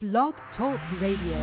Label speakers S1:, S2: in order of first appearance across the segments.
S1: Blog Talk Radio.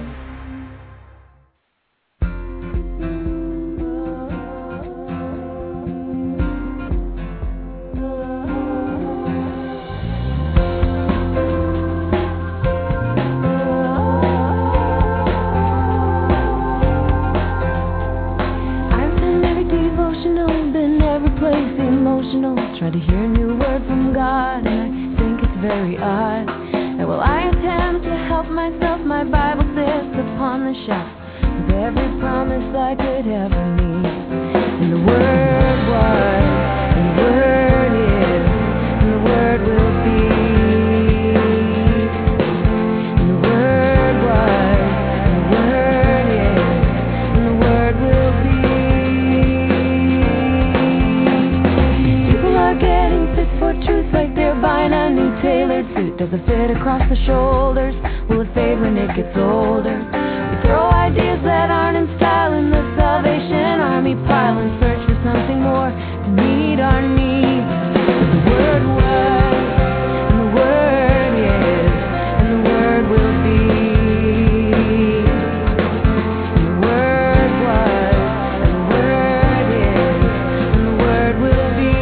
S2: Tried to hear a new word from God, and I think it's very odd. And while I attempt to help myself, my Bible sits upon the shelf with every promise I could ever need. And the Word was, and the Word is, and the Word will be. And the Word was, and the Word is, and the Word will be. Getting fit for truth like they're buying a new tailored suit. Does it fit across the shoulders? Will it fade when it gets older? We throw ideas that aren't in style in the Salvation Army pile and search for something more to meet our needs. The Word was, and the Word is, and the Word will be. And the Word was, and the Word is, and the Word will be.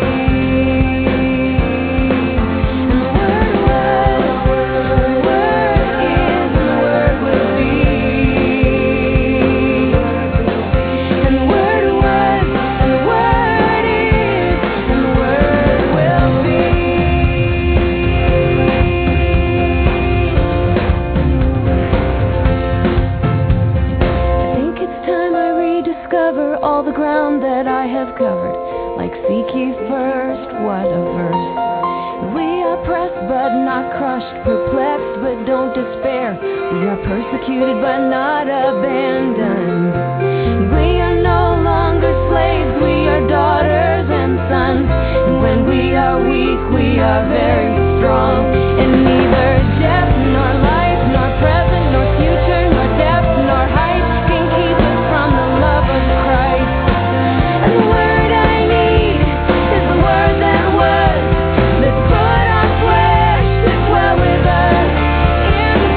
S2: All the ground that I have covered, like seek ye first, what a verse. We are pressed but not crushed, perplexed but don't despair. We are persecuted but not abandoned. We are no longer slaves, we are daughters and sons. And when we are weak, we are very strong. And neither death nor life, nor present, nor future, nor depth, nor height can keep us from the love of Christ. And the word I need is the word that was, that put on flesh, that dwelt with us in the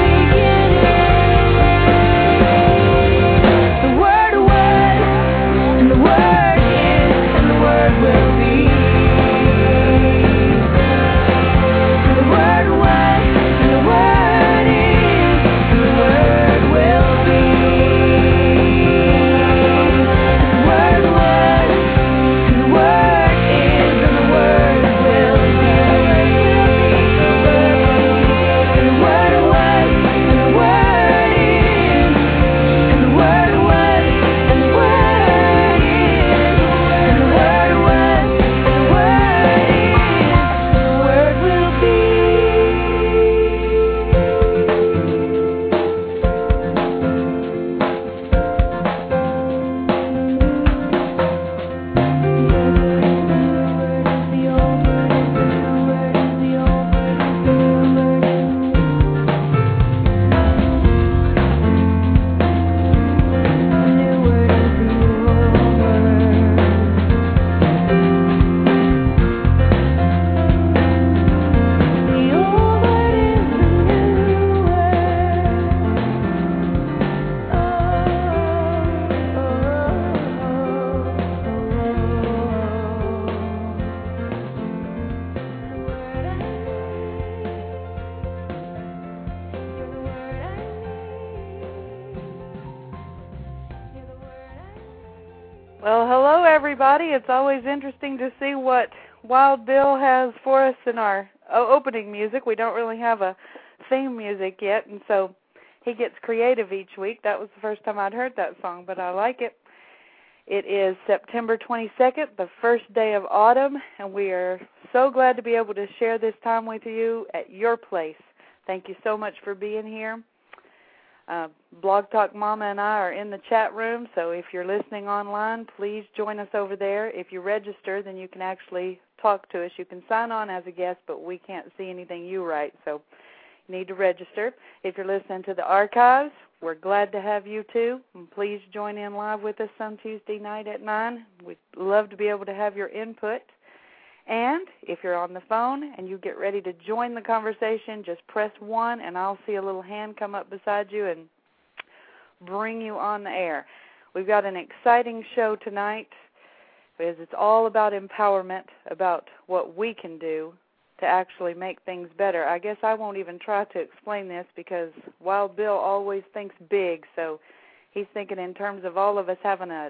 S2: beginning. The word was, and the word is, and the word will be. And the word was, and the word is, and the word will be.
S3: Well, hello, everybody. It's always interesting to see what Wild Bill has for us in our opening music. We don't really have a theme music yet, and so he gets creative each week. That was the first time I'd heard that song, but I like it. It is September 22nd, the first day of autumn, and we are so glad to be able to share this time with you at your place. Thank you so much for being here. Blog Talk Mama and I are in the chat room, so if you're listening online, please join us over there. If you register, then you can actually talk to us. You can sign on as a guest, but we can't see anything you write, so you need to register. If you're listening to the archives, we're glad to have you too, and please join in live with us on Tuesday night at 9. We'd love to be able to have your input. And if you're on the phone and you get ready to join the conversation, just press 1 and I'll see a little hand come up beside you and bring you on the air. We've got an exciting show tonight because it's all about empowerment, about what we can do to actually make things better. I guess I won't even try to explain this because Wild Bill always thinks big, so he's thinking in terms of all of us having a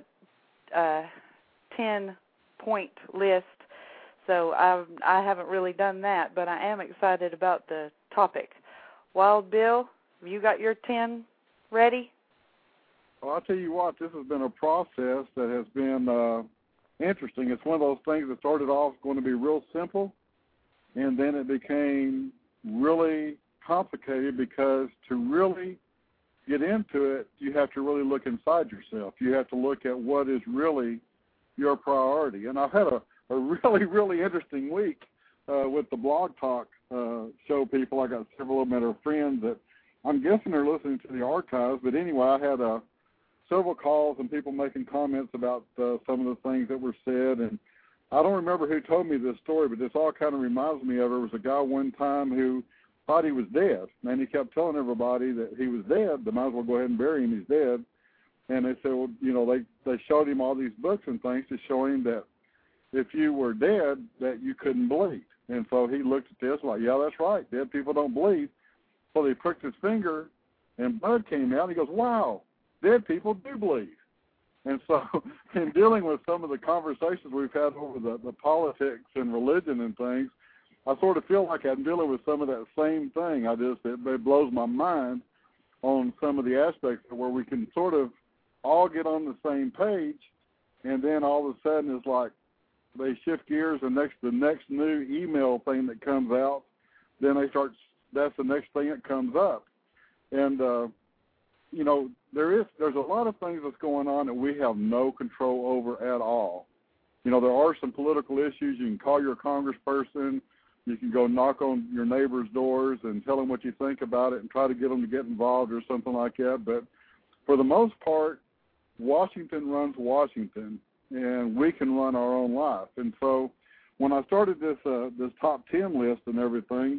S3: 10-point list. So I haven't really done that, but I am excited about the topic. Wild Bill, have you got your 10 ready?
S1: Well, I'll tell you what, this has been a process that has been interesting. It's one of those things that started off going to be real simple, and then it became really complicated because to really get into it, you have to really look inside yourself. You have to look at what is really your priority. And I've had a really, really interesting week with the Blog Talk show people. I got several of them that are friends that I'm guessing they're listening to the archives. But anyway, I had several calls and people making comments about some of the things that were said. And I don't remember who told me this story, but this all kind of reminds me of there was a guy one time who thought he was dead. And he kept telling everybody that he was dead. They might as well go ahead and bury him. He's dead. And they said, well, you know, they showed him all these books and things to show him that if you were dead, that you couldn't bleed. And so he looked at this like, yeah, that's right. Dead people don't bleed. So he pricked his finger, and blood came out. And he goes, wow, dead people do bleed. And so in dealing with some of the conversations we've had over the politics and religion and things, I sort of feel like I'm dealing with some of that same thing. It blows my mind on some of the aspects where we can sort of all get on the same page, and then all of a sudden it's like they shift gears, and the next new email thing that comes out, then that's the next thing that comes up. And, you know, there's a lot of things that's going on that we have no control over at all. You know, there are some political issues. You can call your congressperson. You can go knock on your neighbor's doors and tell them what you think about it and try to get them to get involved or something like that. But for the most part, Washington runs Washington, and we can run our own life. And so when I started this top 10 list and everything,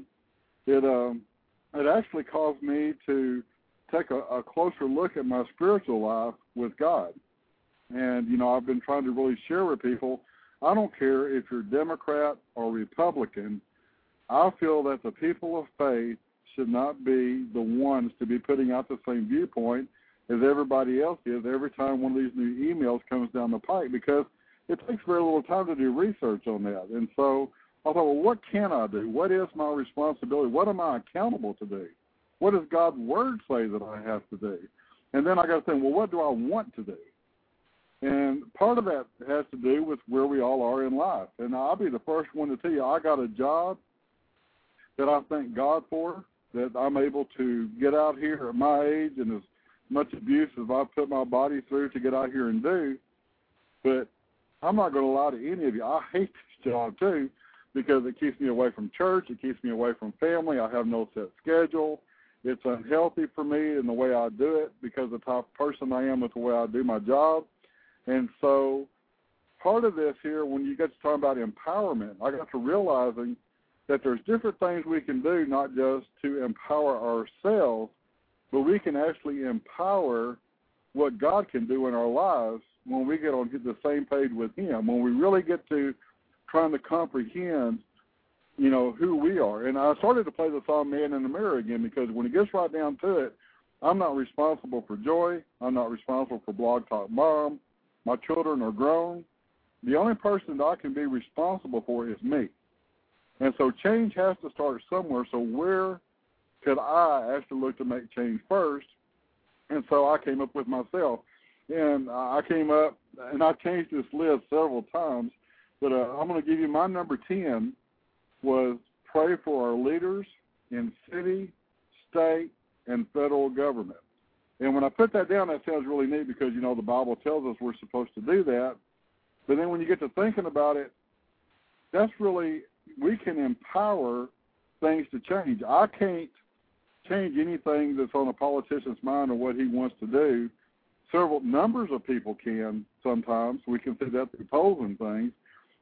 S1: it actually caused me to take a closer look at my spiritual life with God. And, you know, I've been trying to really share with people, I don't care if you're Democrat or Republican, I feel that the people of faith should not be the ones to be putting out the same viewpoint as everybody else is every time one of these new emails comes down the pike, because it takes very little time to do research on that. And so I thought, well, what can I do? What is my responsibility? What am I accountable to do? What does God's Word say that I have to do? And then I got to think, well, what do I want to do? And part of that has to do with where we all are in life. And I'll be the first one to tell you, I got a job that I thank God for, that I'm able to get out here at my age and as much abuse as I've put my body through to get out here and do. But I'm not going to lie to any of you. I hate this job, too, because it keeps me away from church. It keeps me away from family. I have no set schedule. It's unhealthy for me in the way I do it because of the type of person I am with the way I do my job. And so part of this here, when you get to talking about empowerment, I got to realizing that there's different things we can do, not just to empower ourselves, but we can actually empower what God can do in our lives when we get on the same page with Him, when we really get to trying to comprehend, you know, who we are. And I started to play the song Man in the Mirror again, because when it gets right down to it, I'm not responsible for Joy. I'm not responsible for Blog Talk Mom. My children are grown. The only person that I can be responsible for is me. And so change has to start somewhere. So where could I actually look to make change first? And so I came up with myself. And I came up, and I changed this list several times, but I'm going to give you my number 10 was pray for our leaders in city, state, and federal government. And when I put that down, that sounds really neat because, you know, the Bible tells us we're supposed to do that. But then when you get to thinking about it, that's really, we can empower things to change. I can't change anything that's on a politician's mind or what he wants to do. Several numbers of people can sometimes. We can see that through polls and things.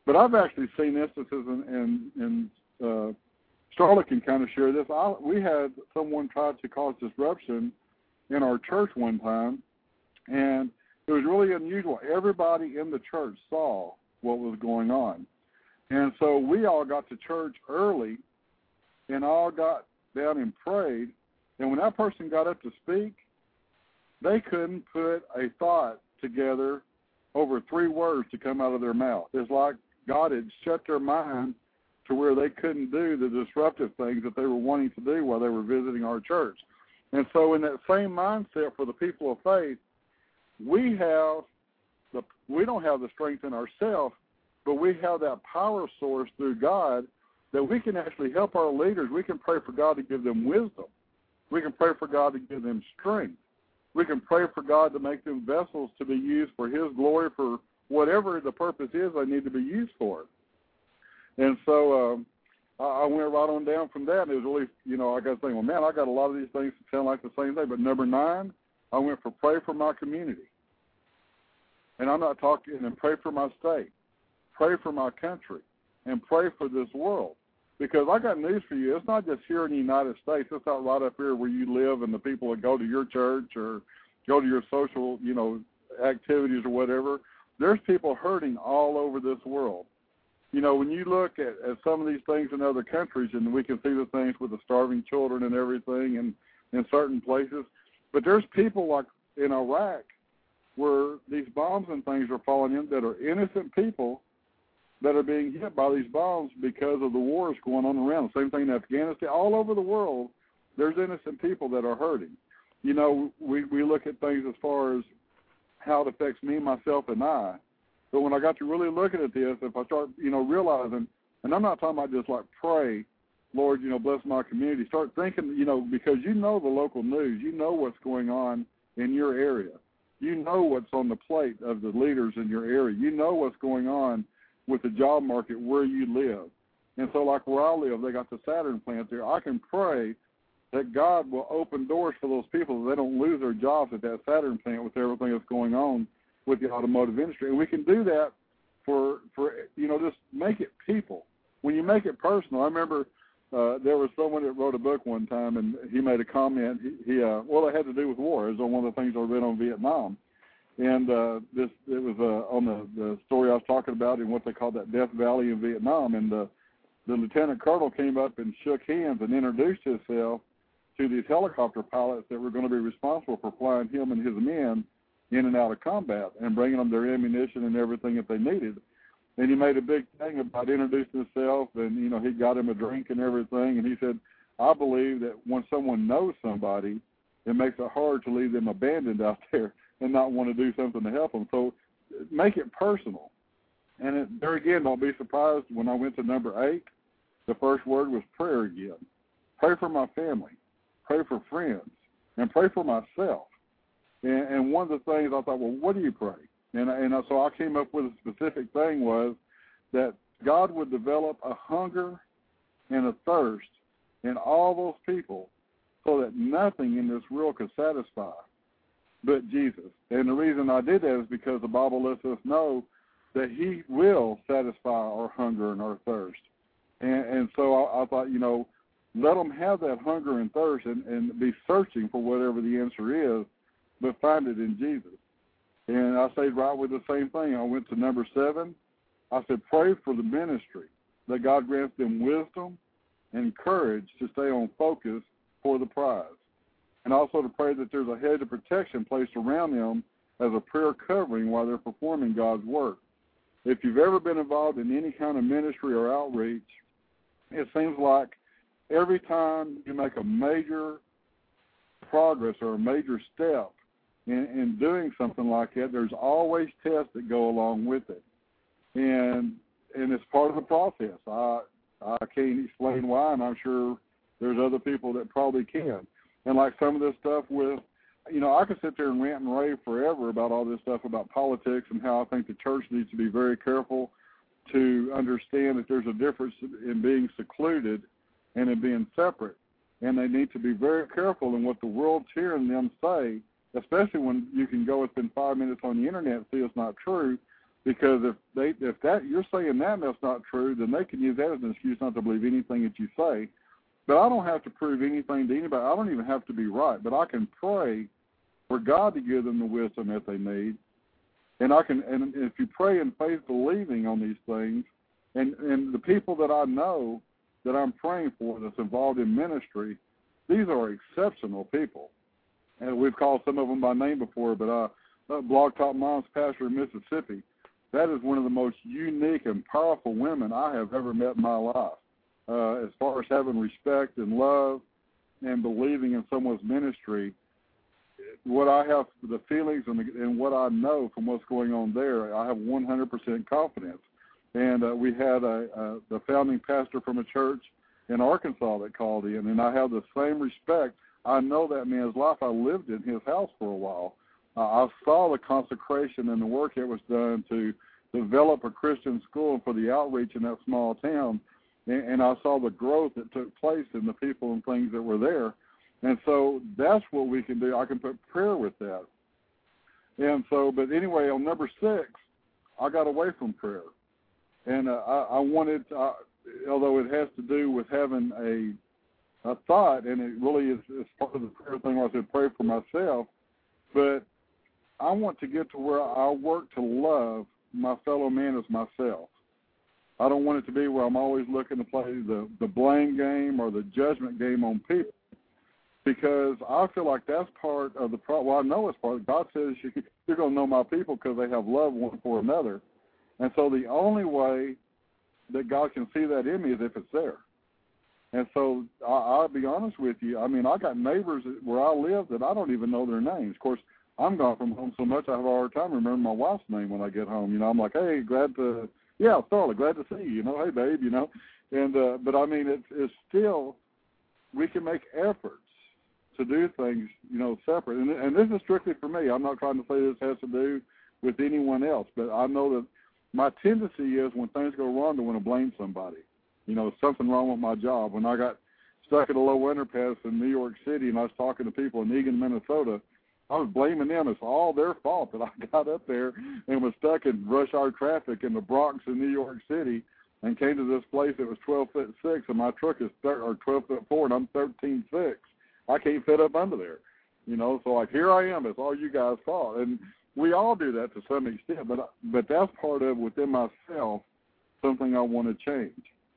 S1: But I've actually seen instances, and Charlotte can kind of share this. We had someone try to cause disruption in our church one time, and it was really unusual. Everybody in the church saw what was going on. And so we all got to church early and all got down and prayed. And when that person got up to speak, they couldn't put a thought together over 3 words to come out of their mouth. It's like God had shut their mind to where they couldn't do the disruptive things that they were wanting to do while they were visiting our church. And so in that same mindset for the people of faith, we don't have the strength in ourselves, but we have that power source through God that we can actually help our leaders. We can pray for God to give them wisdom. We can pray for God to give them strength. We can pray for God to make them vessels to be used for His glory, for whatever the purpose is they need to be used for. And so I went right on down from that. And it was really, I got to think, well, man, I got a lot of these things that sound like the same thing. But number 9, I went for pray for my community. And I'm not talking, and pray for my state, pray for my country, and pray for this world. Because I got news for you. It's not just here in the United States. It's not right up here where you live and the people that go to your church or go to your social, activities or whatever. There's people hurting all over this world. When you look at some of these things in other countries, and we can see the things with the starving children and everything and in certain places, but there's people like in Iraq where these bombs and things are falling in that are innocent people that are being hit by these bombs because of the wars going on around. Same thing in Afghanistan. All over the world, there's innocent people that are hurting. We look at things as far as how it affects me, myself, and I. But when I got to really looking at this, if I start, realizing, and I'm not talking about just like pray, Lord, bless my community. Start thinking, because the local news. You know what's going on in your area. You know what's on the plate of the leaders in your area. You know what's going on with the job market where you live. And so like where I live, they got the Saturn plant there. I can pray that God will open doors for those people so they don't lose their jobs at that Saturn plant with everything that's going on with the automotive industry. And we can do that for just make it people. When you make it personal, I remember there was someone that wrote a book one time, and he made a comment. It had to do with war. It was on one of the things I read on Vietnam. And it was on the story I was talking about in what they call that Death Valley in Vietnam. And the lieutenant colonel came up and shook hands and introduced himself to these helicopter pilots that were going to be responsible for flying him and his men in and out of combat and bringing them their ammunition and everything that they needed. And he made a big thing about introducing himself, and, he got him a drink and everything. And he said, I believe that when someone knows somebody, it makes it hard to leave them abandoned out there and not want to do something to help them. So make it personal. And there again, don't be surprised when I went to number 8, the first word was prayer again. Pray for my family, pray for friends, and pray for myself. And one of the things I thought, well, what do you pray? And so I came up with a specific thing was that God would develop a hunger and a thirst in all those people so that nothing in this world could satisfy but Jesus. And the reason I did that is because the Bible lets us know that He will satisfy our hunger and our thirst. And so I thought, let them have that hunger and thirst and be searching for whatever the answer is, but find it in Jesus. And I stayed right with the same thing. I went to number 7. I said, pray for the ministry, that God grants them wisdom and courage to stay on focus for the prize. And also to pray that there's a hedge of protection placed around them as a prayer covering while they're performing God's work. If you've ever been involved in any kind of ministry or outreach, it seems like every time you make a major progress or a major step in doing something like that, there's always tests that go along with it. And it's part of the process. I can't explain why, and I'm sure there's other people that probably can. And like some of this stuff with, I could sit there and rant and rave forever about all this stuff about politics and how I think the church needs to be very careful to understand that there's a difference in being secluded and in being separate. And they need to be very careful in what the world's hearing them say, especially when you can go and spend 5 minutes on the internet and see it's not true. Because if that you're saying that and that's not true, then they can use that as an excuse not to believe anything that you say. But I don't have to prove anything to anybody. I don't even have to be right. But I can pray for God to give them the wisdom that they need. And if you pray in faith believing on these things, and the people that I know that I'm praying for that's involved in ministry, these are exceptional people. And we've called some of them by name before, but Blog Talk Mom's pastor in Mississippi, that is one of the most unique and powerful women I have ever met in my life. As far as having respect and love and believing in someone's ministry, what I have, the feelings and what I know from what's going on there, I have 100% confidence. And we had the founding pastor from a church in Arkansas that called in, and I have the same respect. I know that man's life. I lived in his house for a while. I saw the consecration and the work that was done to develop a Christian school for the outreach in that small town, and I saw the growth that took place in the people and things that were there. And so that's what we can do. I can put prayer with that. And so, but anyway, on number 6, I got away from prayer. And I wanted, although it has to do with having a thought, and it really is part of the prayer thing where I said pray for myself, but I want to get to where I work to love my fellow man as myself. I don't want it to be where I'm always looking to play the blame game or the judgment game on people, because I feel like that's part of the problem. Well, I know it's part. God says you're going to know my people because they have love one for another. And so the only way that God can see that in me is if it's there. And so I'll be honest with you. I mean, I got neighbors where I live that I don't even know their names. Of course, I'm gone from home so much I have a hard time remembering my wife's name when I get home. You know, I'm like, hey, Starla, glad to see you. You know, hey, babe, you know. And but I mean, it's still, we can make efforts to do things, you know, separate. And this is strictly for me. I'm not trying to say this has to do with anyone else, but I know that my tendency is when things go wrong to want to blame somebody. You know, something wrong with my job. When I got stuck at a low underpass in New York City and I was talking to people in Eagan, Minnesota, I was blaming them. It's all their fault that I got up there and was stuck in rush hour traffic in the Bronx in New York City and came to this place that was 12'6", and my truck is 12'4", and I'm 13'6". I can't fit up under there. You know, so like, here I am. It's all you guys' fault. And we all do that to some extent, but that's part of, within myself, something I want to change.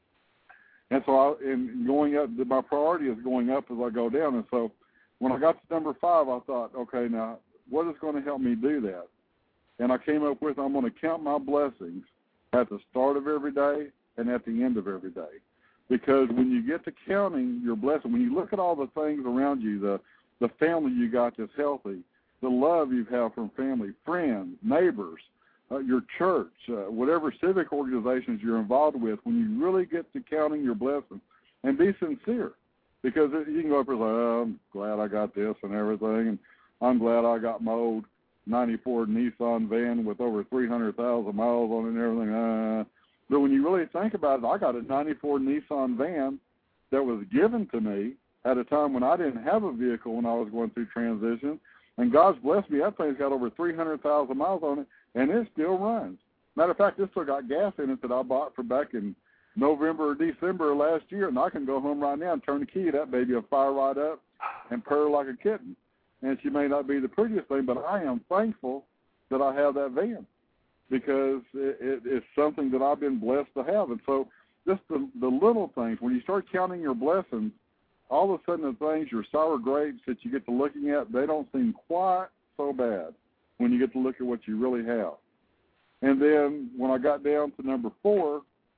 S1: And so in going up, my priority is going up as I go down. And so when I got to number 5, I thought, okay, now what is going to help me do that? And I came up with, I'm going to count my blessings at the start of every day and at the end of every day. Because when you get to counting your blessing, when you look at all the things around you, the family you got that's healthy, the love you have from family, friends, neighbors, your church, whatever civic organizations you're involved with, when you really get to counting your blessings, and be sincere, because you can go up and say, I'm glad I got this and everything, and I'm glad I got my old 94 Nissan van with over 300,000 miles on it and everything. But when you really think about it, I got a 94 Nissan van that was given to me at a time when I didn't have a vehicle when I was going through transition. And God's blessed me. That thing's got over 300,000 miles on it, and it still runs. Matter of fact, this still got gas in it that I bought for back in November or December of last year, and I can go home right now and turn the key. That baby will fire right up and purr like a kitten. And she may not be the prettiest thing, but I am thankful that I have that van, because it's something that I've been blessed to have. And so just the little things, when you start counting your blessings, all of a sudden the things, your sour grapes that you get to looking at, they don't seem quite so bad when you get to look at what you really have. And then when I got down to number 4,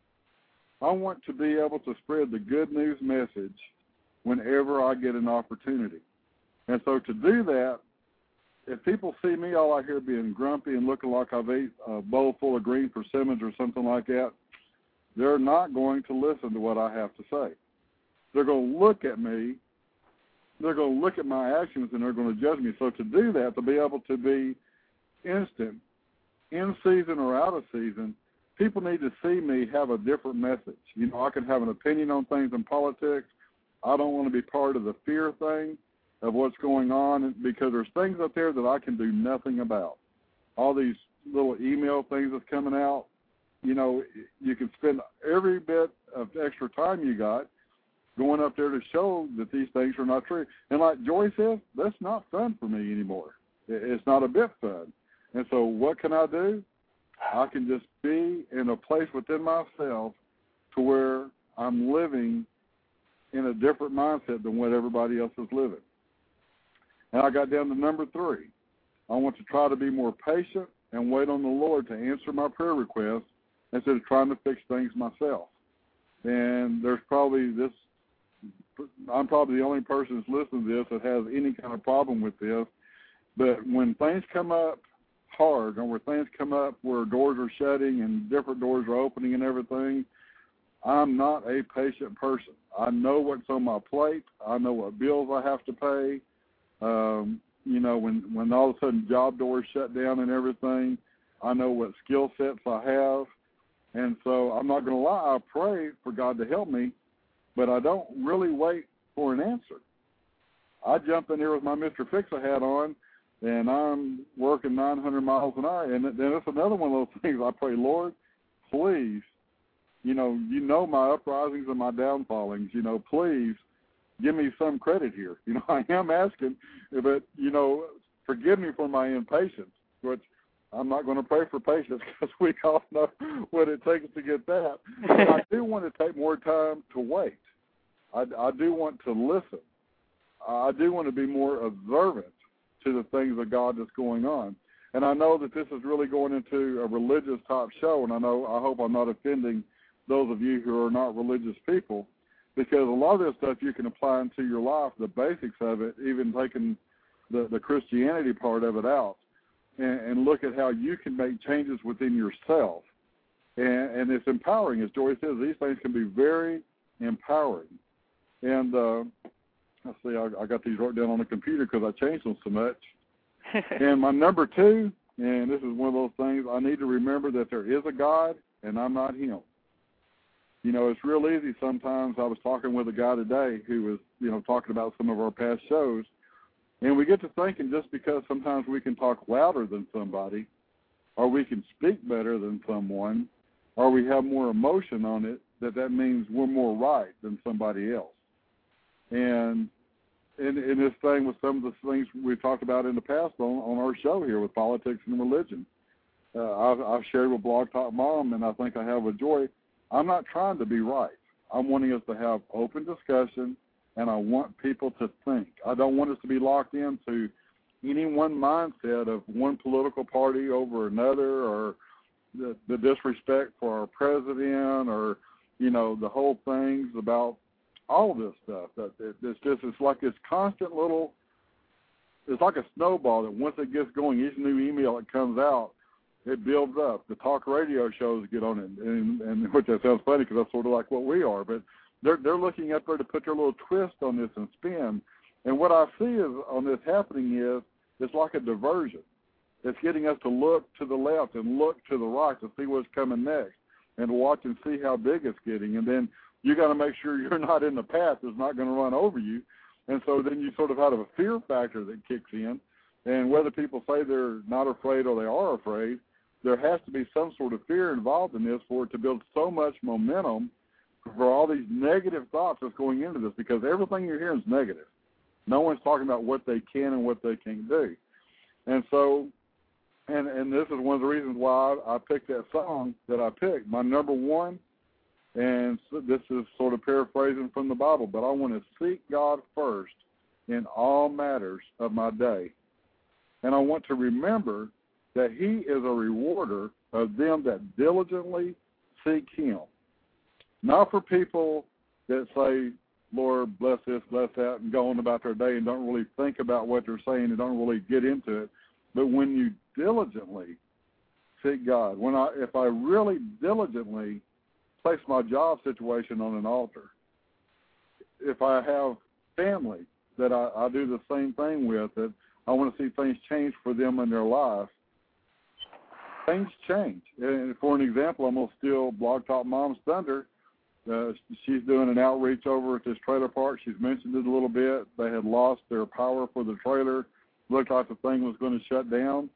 S1: I want to be able to spread the good news message whenever I get an opportunity. And so to do that, if people see me all out here being grumpy and looking like I've ate a bowl full of green persimmons or something like that, they're not going to listen to what I have to say. They're going to look at me, they're going to look at my actions, and they're going to judge me. So to do that, to be able to be instant, in season or out of season, people need to see me have a different message. You know, I can have an opinion on things in politics. I don't want to be part of the fear thing of what's going on, because there's things out there that I can do nothing about. All these little email things that's coming out, you know, you can spend every bit of extra time you got going up there to show that these things are not true. And like Joy says, that's not fun for me anymore. It's not a bit fun. And so what can I do? I can just be in a place within myself to where I'm living in a different mindset than what everybody else is living. And I got down to number 3. I want to try to be more patient and wait on the Lord to answer my prayer requests instead of trying to fix things myself. And there's probably this, I'm probably the only person that's listening to this that has any kind of problem with this. But when things come up hard, or where things come up where doors are shutting and different doors are opening and everything, I'm not a patient person. I know what's on my plate. I know what bills I have to pay. You know, when all of a sudden job doors shut down and everything, I know what skill sets I have. And so I'm not going to lie, I pray for God to help me, but I don't really wait for an answer. I jump in here with my Mr. Fix-A hat on, and I'm working 900 miles an hour. And then it's another one of those things I pray, Lord, please, you know my uprisings and my downfallings, you know, please give me some credit here. You know, I am asking, but, you know, forgive me for my impatience, which I'm not going to pray for patience because we all know what it takes to get that. But I do want to take more time to wait. I do want to listen. I do want to be more observant to the things of God that's going on. And I know that this is really going into a religious type show, and I hope I'm not offending those of you who are not religious people, because a lot of this stuff you can apply into your life, the basics of it, even taking the Christianity part of it out, and look at how you can make changes within yourself. And it's empowering. As Joy says, these things can be very empowering. And let's see, I got these wrote down on the computer because I changed them so much. And my number 2, and this is one of those things, I need to remember that there is a God and I'm not him. You know, it's real easy sometimes. I was talking with a guy today who was, you know, talking about some of our past shows, and we get to thinking just because sometimes we can talk louder than somebody, or we can speak better than someone, or we have more emotion on it, that means we're more right than somebody else. And in this thing with some of the things we've talked about in the past on our show here with politics and religion, I've shared with Blog Talk Mom, and I think I have with Joy, I'm not trying to be right. I'm wanting us to have open discussion, and I want people to think. I don't want us to be locked into any one mindset of one political party over another, or the disrespect for our president, or, you know, the whole things about all this stuff. It's like this constant little, it's like a snowball that once it gets going, each new email that comes out, it builds up. The talk radio shows get on it, and which that sounds funny because that's sort of like what we are. But they're looking up there to put their little twist on this and spin. And what I see is on this happening is it's like a diversion. It's getting us to look to the left and look to the right to see what's coming next, and watch and see how big it's getting. And then you got to make sure you're not in the path that's not going to run over you. And so then you sort of have a fear factor that kicks in. And whether people say they're not afraid or they are afraid, there has to be some sort of fear involved in this for it to build so much momentum for all these negative thoughts that's going into this, because everything you're hearing is negative. No one's talking about what they can and what they can't do. And so, and this is one of the reasons why I picked that song that I picked. My number 1, and so this is sort of paraphrasing from the Bible, but I want to seek God first in all matters of my day. And I want to remember that he is a rewarder of them that diligently seek him. Not for people that say, Lord, bless this, bless that, and go on about their day and don't really think about what they're saying and don't really get into it. But when you diligently seek God, if I really diligently place my job situation on an altar, if I have family that I do the same thing with, that I want to see things change for them in their life, things change. And for an example, I'm going to steal Blog Talk Mom's thunder. She's doing an outreach over at this trailer park. She's mentioned it a little bit. They had lost their power for the trailer. Looked like the thing was going to shut down.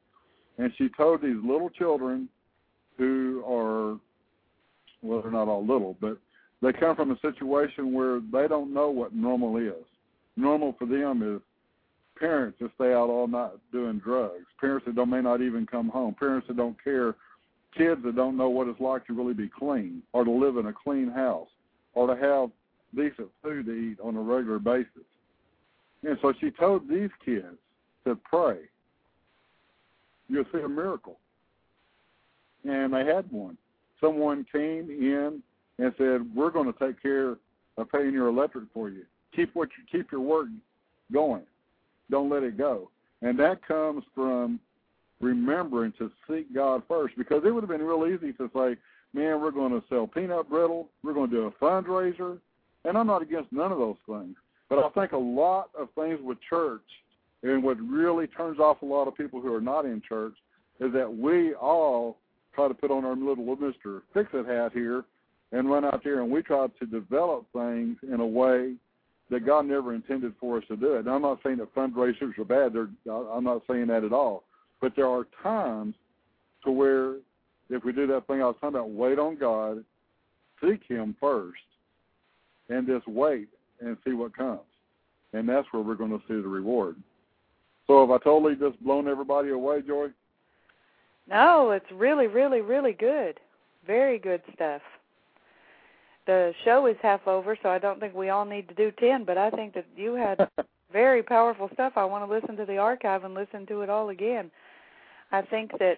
S1: And she told these little children who are, well, they're not all little, but they come from a situation where they don't know what normal is. Normal for them is parents that stay out all night doing drugs, parents that may not even come home, parents that don't care, kids that don't know what it's like to really be clean or to live in a clean house or to have decent food to eat on a regular basis. And so she told these kids to pray. You'll see a miracle. And they had one. Someone came in and said, we're going to take care of paying your electric for you. Keep your work going. Don't let it go. And that comes from remembering to seek God first, because it would have been real easy to say, man, we're going to sell peanut brittle, we're going to do a fundraiser, and I'm not against none of those things. But I think a lot of things with church, and what really turns off a lot of people who are not in church, is that we all try to put on our little Mr. Fix-It hat here and run out there, and we try to develop things in a way that God never intended for us to do it. Now, I'm not saying that fundraisers are bad. I'm not saying that at all. But there are times to where if we do that thing I was talking about, wait on God, seek Him first, and just wait and see what comes. And that's where we're going to see the reward. So have I totally just blown everybody away, Joy?
S3: No, it's really, really, really good. Very good stuff. The show is half over, so I don't think we all need to do 10, but I think that you had very powerful stuff. I want to listen to the archive and listen to it all again. I think that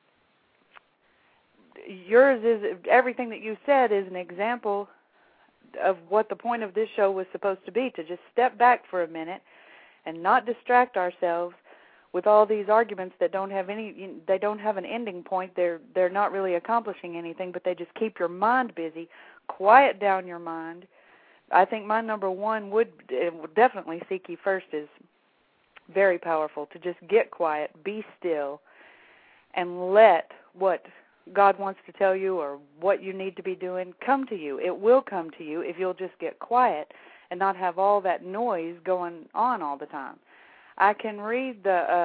S3: yours is, everything that you said is an example of what the point of this show was supposed to be, to just step back for a minute and not distract ourselves with all these arguments that don't have an ending point. They're not really accomplishing anything, but they just keep your mind busy. Quiet down your mind. I think my number one would definitely seek Ye first is very powerful, to just get quiet, be still, and let what God wants to tell you or what you need to be doing come to you. It will come to you if you'll just get quiet and not have all that noise going on all the time. I can read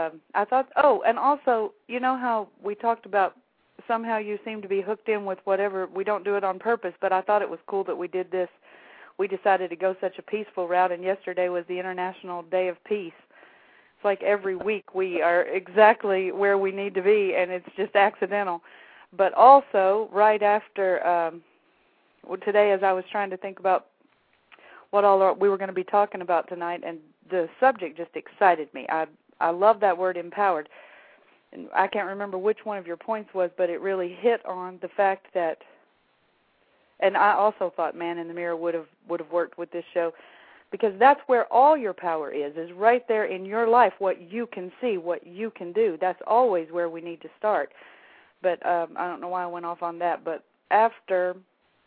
S3: and also, you know how we talked about somehow you seem to be hooked in with whatever, we don't do it on purpose, but I thought it was cool that we did this. We decided to go such a peaceful route, and yesterday was the International Day of Peace. It's like every week we are exactly where we need to be, and it's just accidental. But also, right after today, as I was trying to think about what all we were going to be talking about tonight, and the subject just excited me. I love that word, empowered. And I can't remember which one of your points was, but it really hit on the fact that, and I also thought Man in the Mirror would have worked with this show, because that's where all your power is right there in your life, what you can see, what you can do. That's always where we need to start. But I don't know why I went off on that, but after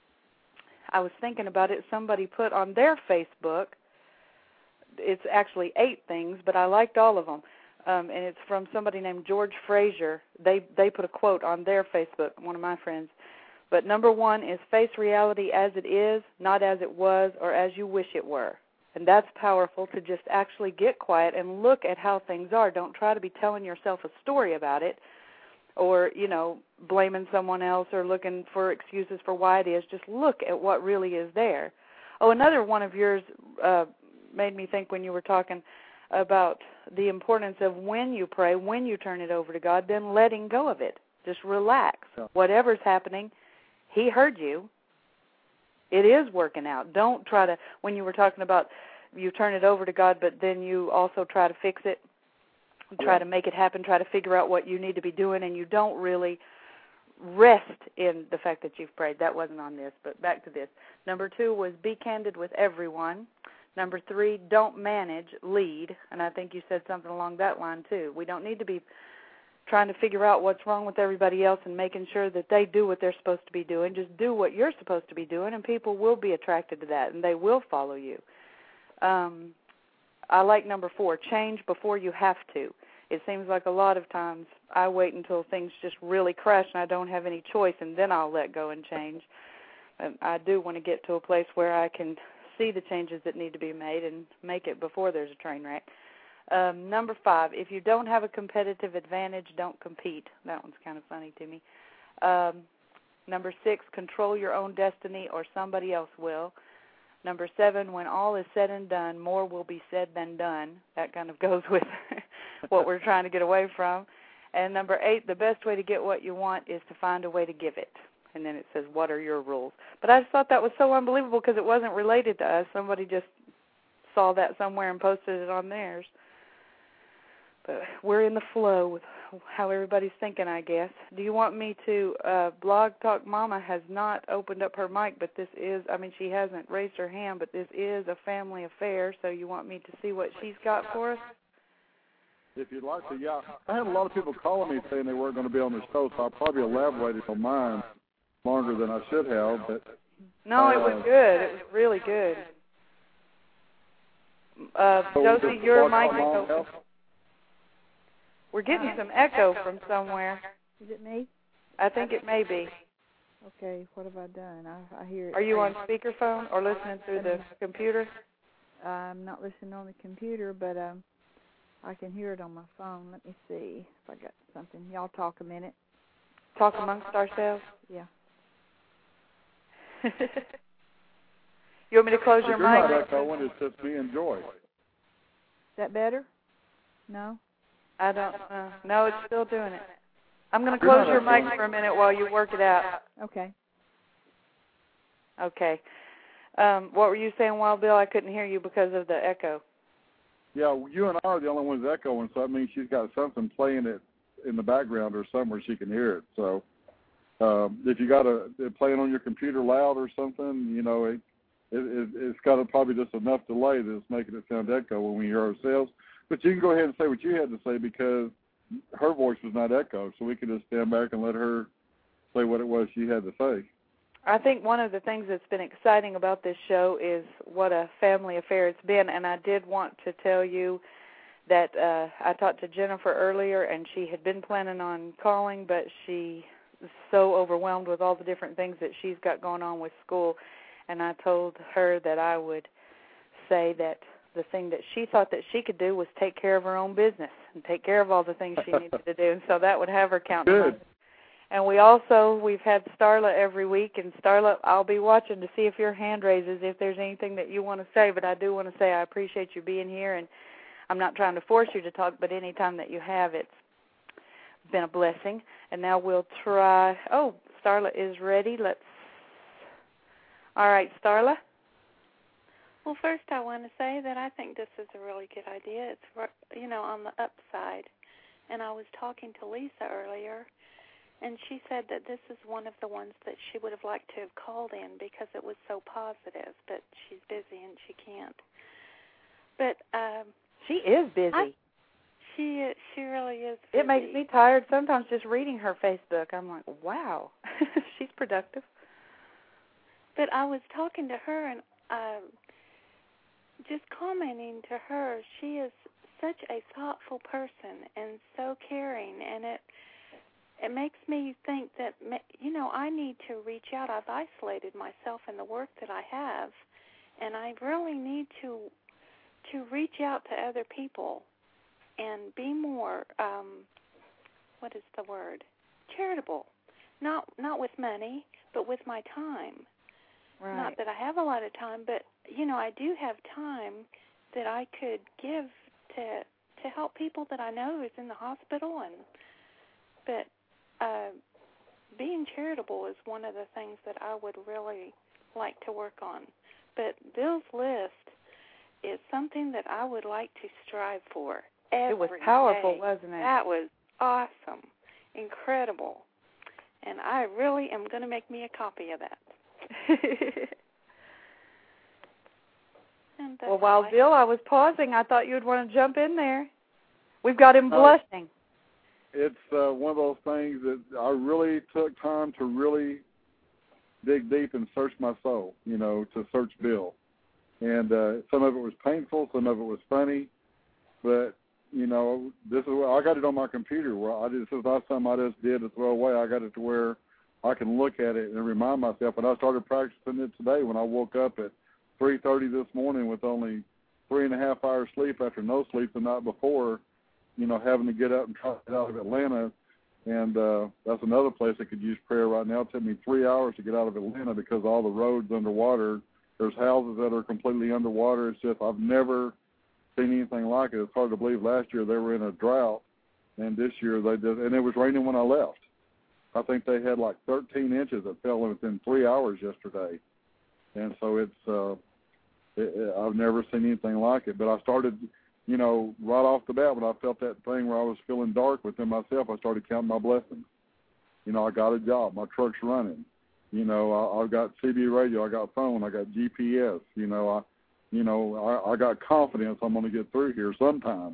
S3: I was thinking about it, somebody put on their Facebook, it's actually 8 things, but I liked all of them. And it's from somebody named George Frazier. They put a quote on their Facebook, one of my friends. But number 1 is face reality as it is, not as it was or as you wish it were. And that's powerful, to just actually get quiet and look at how things are. Don't try to be telling yourself a story about it or, blaming someone else or looking for excuses for why it is. Just look at what really is there. Oh, another one of yours made me think when you were talking about the importance of when you pray, when you turn it over to God, then letting go of it. Just relax. Whatever's happening, He heard you. It is working out. Don't try to, when you were talking about you turn it over to God, but then you also try to fix it, try to make it happen, try to figure out what you need to be doing, and you don't really rest in the fact that you've prayed. That wasn't on this, but back to this. Number 2 was be candid with everyone. Number 3, don't manage, lead. And I think you said something along that line, too. We don't need to be trying to figure out what's wrong with everybody else and making sure that they do what they're supposed to be doing. Just do what you're supposed to be doing, and people will be attracted to that, and they will follow you. I like number 4, change before you have to. It seems like a lot of times I wait until things just really crash and I don't have any choice, and then I'll let go and change. I do want to get to a place where I can see the changes that need to be made and make it before there's a train wreck. Number 5, if you don't have a competitive advantage, don't compete. That one's kind of funny to me. Number 6, control your own destiny or somebody else will. Number 7, when all is said and done, more will be said than done. That kind of goes with what we're trying to get away from. And number 8, the best way to get what you want is to find a way to give it. And then it says, what are your rules? But I just thought that was so unbelievable because it wasn't related to us. Somebody just saw that somewhere and posted it on theirs. But we're in the flow with how everybody's thinking, I guess. Do you want me to, Blog Talk Mama has not opened up her mic, but this is, she hasn't raised her hand, but this is a family affair, so you want me to see what she's got for us?
S1: If you'd like to, yeah. I had a lot of people calling me saying they weren't going to be on the show, so I probably elaborated on mine longer than I should have. But
S3: no, it was good. It was really good. Josie, your mic is open. We're getting some echo from somewhere.
S4: Is it me?
S3: I think it may be.
S4: Okay, what have I done? I hear it.
S3: Are you on speakerphone or listening through the computer?
S4: I'm not listening on the computer, but I can hear it on my phone. Let me see if I got something. Y'all talk a minute.
S3: Talk amongst ourselves?
S4: Yeah.
S3: You want me to close your mic?
S1: You're not echoing, it's just me and Joy.
S4: Is that better? No?
S3: I don't know. No, it's still doing it. I'm going to close your mic for a minute while you work it out.
S4: Okay.
S3: Okay. What were you saying, Wild Bill? I couldn't hear you because of the echo.
S1: Yeah, you and I are the only ones echoing, so that means she's got something playing it in the background or somewhere she can hear it. So if you got it playing on your computer loud or something, it's got probably just enough delay that it's making it sound echo when we hear ourselves. But you can go ahead and say what you had to say because her voice was not echoed, so we can just stand back and let her say what it was she had to say.
S3: I think one of the things that's been exciting about this show is what a family affair it's been, and I did want to tell you that I talked to Jennifer earlier, and she had been planning on calling, but she is so overwhelmed with all the different things that she's got going on with school, and I told her that I would say that the thing that she thought that she could do was take care of her own business and take care of all the things she needed to do, and so that would have her counting.
S1: Good.
S3: And we've had Starla every week, and Starla, I'll be watching to see if your hand raises, if there's anything that you want to say, but I do want to say I appreciate you being here, and I'm not trying to force you to talk, but any time that you have, it's been a blessing. And now we'll try, Starla is ready. All right, Starla.
S5: Well, first I want to say that I think this is a really good idea. It's, on the upside. And I was talking to Lisa earlier, and she said that this is one of the ones that she would have liked to have called in because it was so positive, but she's busy and she can't. But
S3: she is busy.
S5: She really is busy.
S3: It makes me tired sometimes just reading her Facebook. I'm like, wow, she's productive.
S5: But I was talking to her and just commenting to her, she is such a thoughtful person and so caring, and it makes me think that, I need to reach out. I've isolated myself in the work that I have, and I really need to reach out to other people and be more, what is the word, charitable. Not with money, but with my time.
S3: Right.
S5: Not that I have a lot of time, but, I do have time that I could give to help people that I know is in the hospital. But being charitable is one of the things that I would really like to work on. But Bill's list is something that I would like to strive for every
S3: It was powerful,
S5: day.
S3: wasn't it?
S5: That was awesome, incredible. And I really am going to make me a copy of that.
S3: Well, while Bill, I was pausing, I thought you would want to jump in there. We've got him blushing.
S1: It's one of those things that I really took time to really dig deep and search my soul, to search Bill. And some of it was painful, some of it was funny. But, this is where I got it on my computer. This is not something I just did to throw away. I got it to where I can look at it and remind myself. And I started practicing it today when I woke up at 3:30 this morning with only 3.5 hours sleep after no sleep the night before, having to get up and try to get out of Atlanta. And that's another place that could use prayer right now. It took me 3 hours to get out of Atlanta because all the roads underwater. There's houses that are completely underwater. It's just, I've never seen anything like it. It's hard to believe last year they were in a drought, and this year and it was raining when I left. I think they had like 13 inches that fell within 3 hours yesterday. And so I've never seen anything like it. But I started, right off the bat when I felt that thing where I was feeling dark within myself, I started counting my blessings. I got a job. My truck's running. I've got CB radio. I got phone. I got GPS. I got confidence I'm going to get through here sometime.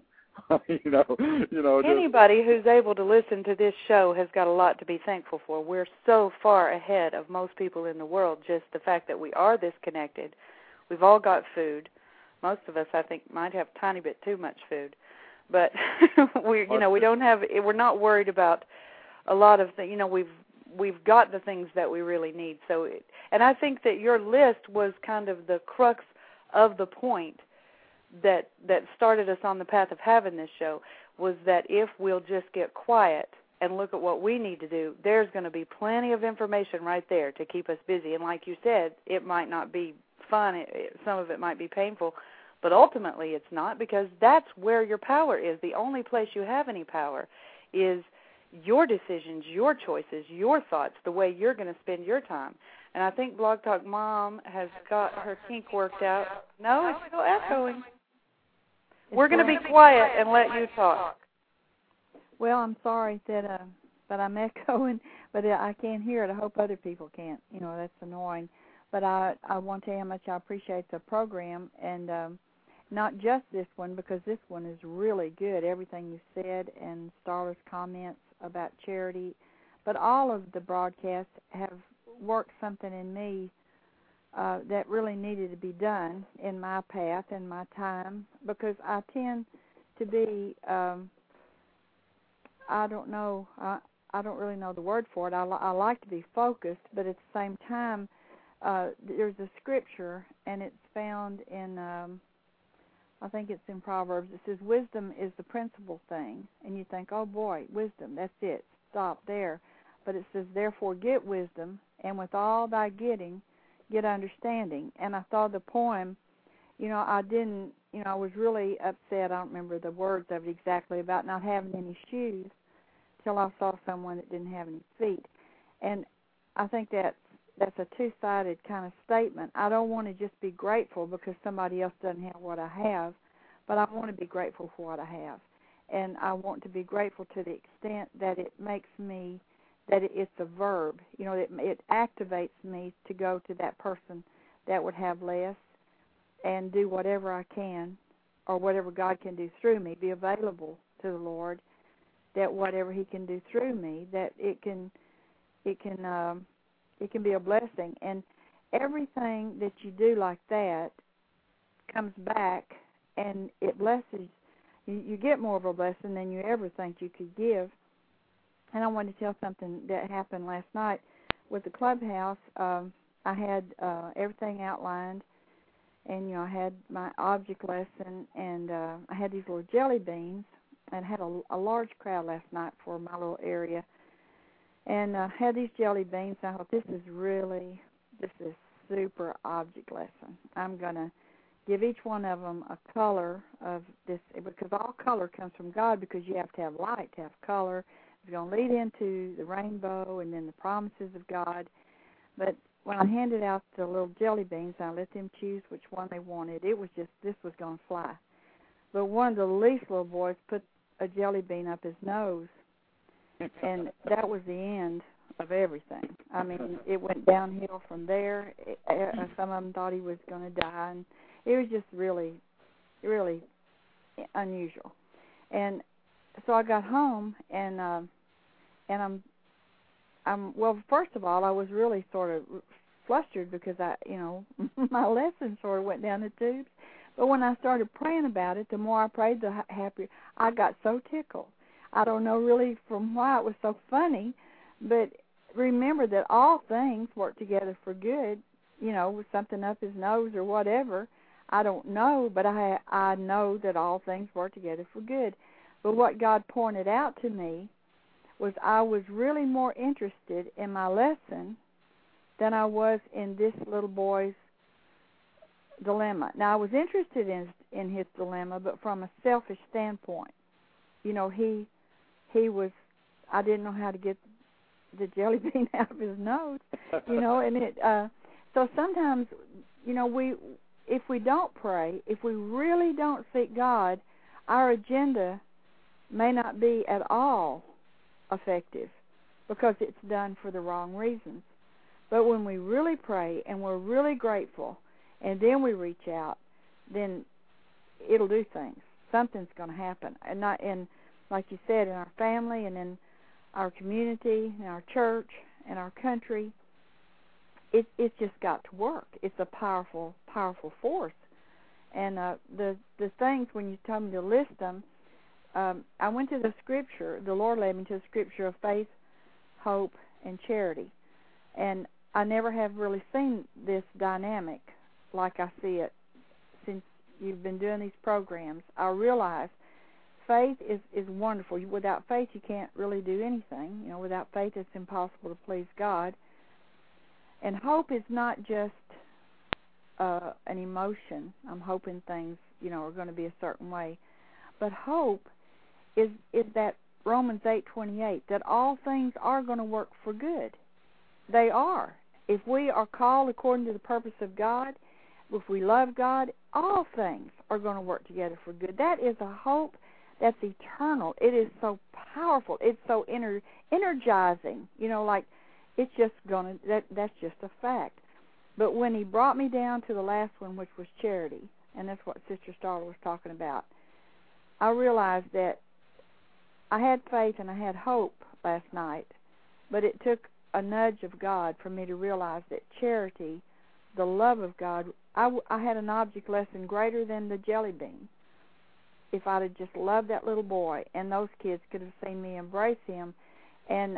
S3: Anybody who's able to listen to this show has got a lot to be thankful for. We're so far ahead of most people in the world. Just the fact that we are this connected. We've all got food. Most of us, I think, might have a tiny bit too much food, but we don't have. We're not worried about a lot of things. We've got the things that we really need. And I think that your list was kind of the crux of the point that started us on the path of having this show, was that if we'll just get quiet and look at what we need to do, there's going to be plenty of information right there to keep us busy. And like you said, it might not be fun. Some of it might be painful, but ultimately it's not, because that's where your power is. The only place you have any power is your decisions, your choices, your thoughts, the way you're going to spend your time. And I think Blog Talk Mom has got her kink worked out. No, it's still echoing. We're going to be quiet and let you talk.
S4: Well, I'm sorry that I'm echoing, but I can't hear it. I hope other people can't. That's annoying. But I want to tell you how much I appreciate the program, and not just this one, because this one is really good, everything you said, and Starla's comments about charity. But all of the broadcasts have worked something in me that really needed to be done in my path and my time, because I tend to be, I don't really know the word for it. I like to be focused, but at the same time, there's a scripture, and it's found in, I think it's in Proverbs. It says, wisdom is the principal thing. And you think, oh boy, wisdom, that's it, stop there. But it says, therefore get wisdom, and with all thy getting, get understanding. And I thought the poem, I was really upset. I don't remember the words of it exactly, about not having any shoes till I saw someone that didn't have any feet. And I think that's a two-sided kind of statement. I don't want to just be grateful because somebody else doesn't have what I have, but I want to be grateful for what I have. And I want to be grateful to the extent that it makes me, that it's a verb. It activates me to go to that person that would have less and do whatever I can, or whatever God can do through me, be available to the Lord, that whatever He can do through me, that it can be a blessing. And everything that you do like that comes back, and it blesses. You get more of a blessing than you ever think you could give. And I wanted to tell something that happened last night with the clubhouse. I had everything outlined, and I had my object lesson, and I had these little jelly beans, and had a large crowd last night for my little area. And I had these jelly beans, and I thought, this is super object lesson. I'm going to give each one of them a color of this, because all color comes from God, because you have to have light to have color. It's going to lead into the rainbow and then the promises of God. But when I handed out the little jelly beans, I let them choose which one they wanted. It was just, this was going to fly. But one of the least little boys put a jelly bean up his nose, and that was the end of everything. I mean, it went downhill from there. Some of them thought he was going to die, and it was just really, really unusual. And so I got home, and I'm well, first of all, I was really sort of flustered because my lesson sort of went down the tubes. But when I started praying about it, the more I prayed, the happier. I got so tickled. I don't know really from why it was so funny, but remember that all things work together for good. With something up his nose or whatever, I don't know, but I know that all things work together for good. But what God pointed out to me was I was really more interested in my lesson than I was in this little boy's dilemma. Now, I was interested in his dilemma, but from a selfish standpoint. You know, he was, I didn't know how to get the jelly bean out of his nose, you know, and so sometimes, you know, if we don't pray, if we really don't seek God, our agenda may not be at all effective because it's done for the wrong reasons. But when we really pray and we're really grateful and then we reach out, then it'll do things. Something's going to happen. And like you said, in our family and in our community, in our church, in our country, it's just got to work. It's a powerful, powerful force. And the things, when you told me to list them, I went to the scripture. The Lord led me to the scripture of faith, hope, and charity. And I never have really seen this dynamic like I see it since you've been doing these programs. I realize faith is wonderful. Without faith, you can't really do anything. You know, without faith, it's impossible to please God. And hope is not just an emotion. I'm hoping things, you know, are going to be a certain way. But hope is that Romans 8:28, that all things are going to work for good. They are. If we are called according to the purpose of God, if we love God, all things are going to work together for good. That is a hope that's eternal. It is so powerful. It's so energizing. You know, like it's just going to, that's just a fact. But when he brought me down to the last one, which was charity, and that's what Sister Starla was talking about, I realized that I had faith and I had hope last night, but it took a nudge of God for me to realize that charity, the love of God, I had an object lesson greater than the jelly bean. If I'd have just loved that little boy, and those kids could have seen me embrace him, and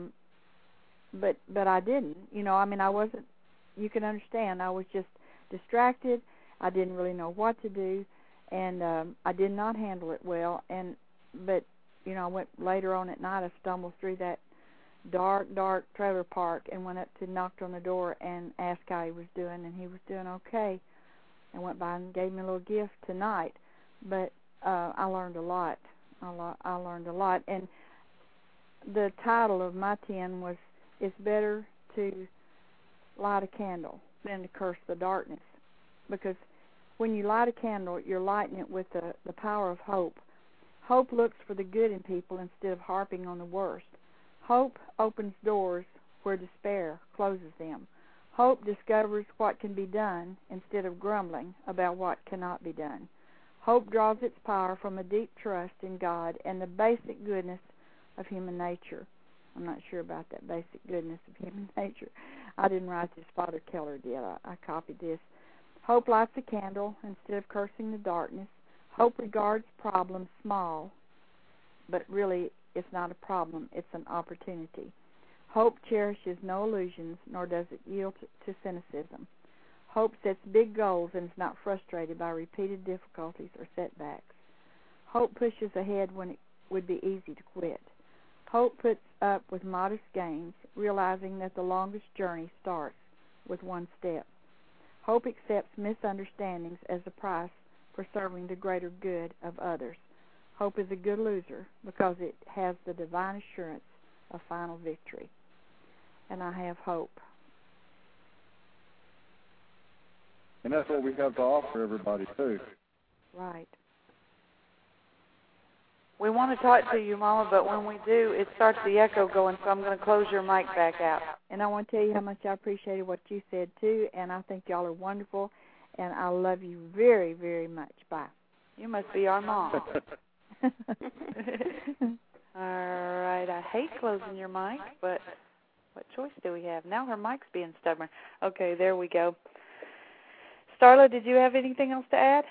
S4: but I didn't. You know, I mean, I wasn't. You can understand. I was just distracted. I didn't really know what to do, and I did not handle it well. But you know, I went later on at night. I stumbled through that dark trailer park and went up to knocked on the door and asked how he was doing, and he was doing okay. I went by and gave me a little gift tonight, but I learned a lot. I learned a lot, and the title of my 10 was, "It's better to light a candle than to curse the darkness," because when you light a candle, you're lighting it with the power of hope. Hope looks for the good in people instead of harping on the worst. Hope opens doors where despair closes them. Hope discovers what can be done instead of grumbling about what cannot be done. Hope draws its power from a deep trust in God and the basic goodness of human nature. I'm not sure about that basic goodness of human nature. I didn't write this. Father Keller did. I copied this. Hope lights a candle instead of cursing the darkness. Hope regards problems small, but really it's not a problem. It's an opportunity. Hope cherishes no illusions, nor does it yield to cynicism. Hope sets big goals and is not frustrated by repeated difficulties or setbacks. Hope pushes ahead when it would be easy to quit. Hope puts up with modest gains, realizing that the longest journey starts with one step. Hope accepts misunderstandings as the price for serving the greater good of others. Hope is a good loser because it has the divine assurance of final victory. And I have hope.
S1: And that's what we have to offer everybody, too.
S4: Right.
S3: We want to talk to you, Mama, but when we do, it starts the echo going, so I'm going to close your mic back out.
S4: And I want to tell you how much I appreciated what you said, too, and I think y'all are wonderful, and I love you very, very much. Bye.
S3: You must be our mom. All right. I hate closing your mic, but what choice do we have? Now her mic's being stubborn. Okay, there we go. Starla, did you have anything else to add?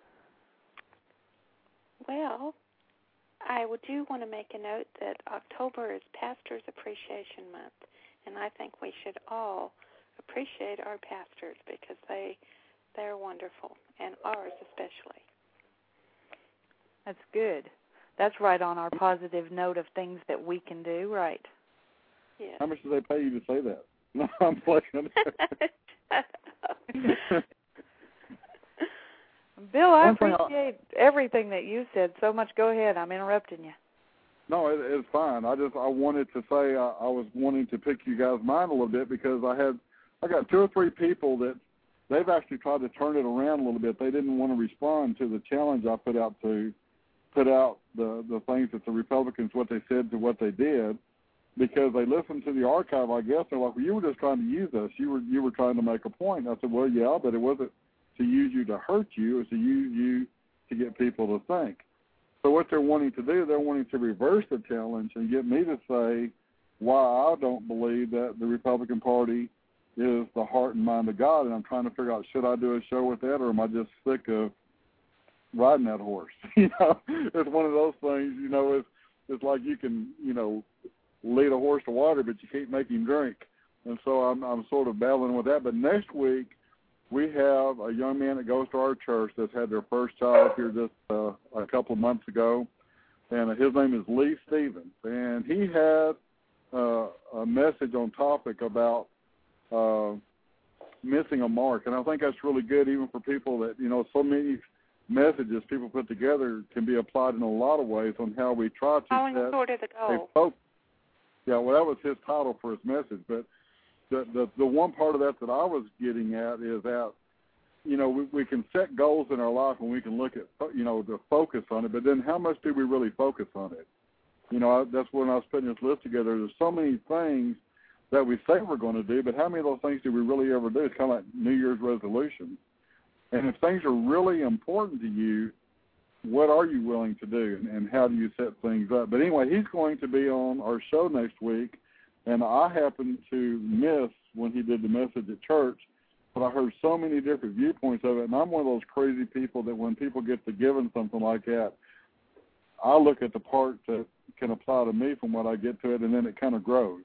S5: Well, I do want to make a note that October is Pastors Appreciation Month, and I think we should all appreciate our pastors because they're wonderful, and ours especially.
S3: That's good. That's right on our positive note of things that we can do, right?
S5: Yes.
S1: How much do they pay you to say that? No, I'm playing.
S3: Bill, I appreciate everything that you said so much. Go ahead. I'm interrupting you.
S1: No, it's fine. I wanted to say I was wanting to pick you guys' mind a little bit because I got 2 or 3 people that they've actually tried to turn it around a little bit. They didn't want to respond to the challenge I put out the things that the Republicans, what they said to what they did, because they listened to the archive, I guess. They're like, well, you were just trying to use us. You were trying to make a point. I said, well, yeah, but it wasn't to use you to hurt you. It was to use you to get people to think. So what they're wanting to do, they're wanting to reverse the challenge and get me to say why I don't believe that the Republican Party is the heart and mind of God. And I'm trying to figure out, should I do a show with that, or am I just sick of riding that horse? It's one of those things, it's like you can, lead a horse to water, but you can't make him drink. And so I'm sort of battling with that. But next week, we have a young man that goes to our church that's had their first child here just a couple of months ago, and his name is Lee Stevens. And he had a message on topic about missing a mark. And I think that's really good even for people that, so many messages people put together can be applied in a lot of ways on how we try to
S5: Falling short of the goal.
S1: Yeah, well, that was his title for his message. But the one part of that I was getting at is that, we can set goals in our life and we can look at, the focus on it, but then how much do we really focus on it? That's when I was putting this list together. There's so many things that we say we're going to do, but how many of those things do we really ever do? It's kind of like New Year's resolutions. And if things are really important to you, what are you willing to do, and how do you set things up? But anyway, he's going to be on our show next week, and I happened to miss when he did the message at church, but I heard so many different viewpoints of it, and I'm one of those crazy people that when people get to giving something like that, I look at the part that can apply to me from what I get to it, and then it kind of grows.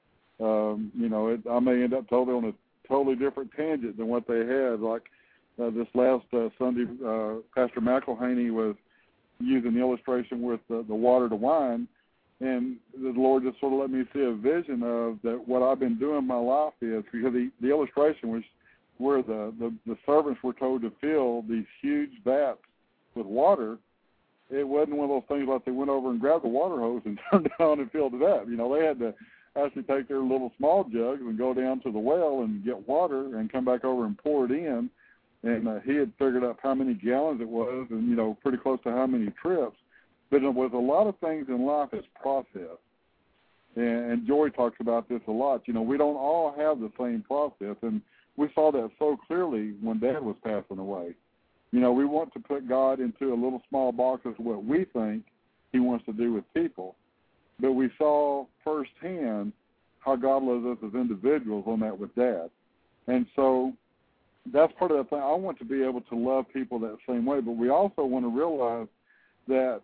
S1: I may end up totally on a totally different tangent than what they had, like this last Sunday, Pastor McElhaney was using the illustration with the water to wine, and the Lord just sort of let me see a vision of that. What I've been doing in my life is, because the illustration was where the servants were told to fill these huge vats with water. It wasn't one of those things like they went over and grabbed the water hose and turned down and filled it up. They had to actually take their little small jugs and go down to the well and get water and come back over and pour it in. And he had figured out how many gallons it was and, pretty close to how many trips. But with a lot of things in life, it's process. And Joy talks about this a lot. We don't all have the same process. And we saw that so clearly when Dad was passing away. We want to put God into a little small box of what we think he wants to do with people. But we saw firsthand how God loves us as individuals on that with Dad. And so that's part of the thing. I want to be able to love people that same way, but we also want to realize that